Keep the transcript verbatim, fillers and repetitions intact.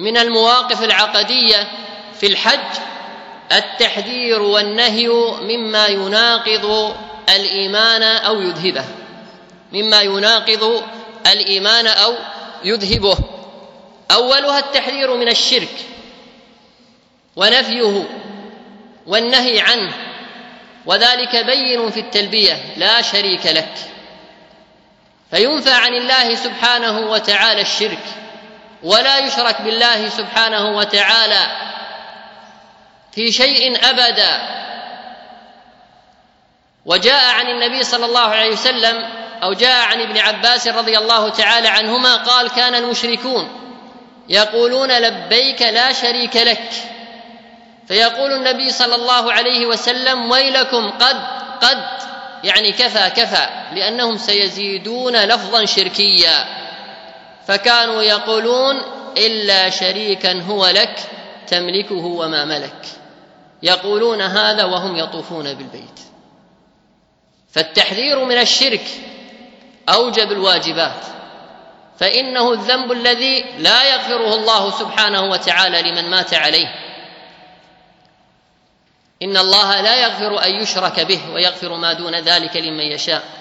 من المواقف العقدية في الحج التحذير والنهي مما يناقض الإيمان أو يذهبه، مما يناقض الإيمان أو يذهبه. أولها التحذير من الشرك ونفيه والنهي عنه، وذلك بين في التلبية: لا شريك لك. فينفى عن الله سبحانه وتعالى الشرك، ولا يشرك بالله سبحانه وتعالى في شيء أبدا. وجاء عن النبي صلى الله عليه وسلم أو جاء عن ابن عباس رضي الله تعالى عنهما قال: كان المشركون يقولون لبيك لا شريك لك، فيقول النبي صلى الله عليه وسلم: ويلكم قد قد، يعني كفى كفى، لأنهم سيزيدون لفظا شركيا. فكانوا يقولون: إلا شريكا هو لك تملكه وما ملك، يقولون هذا وهم يطوفون بالبيت. فالتحذير من الشرك أوجب الواجبات، فإنه الذنب الذي لا يغفره الله سبحانه وتعالى لمن مات عليه. إن الله لا يغفر أن يشرك به ويغفر ما دون ذلك لمن يشاء.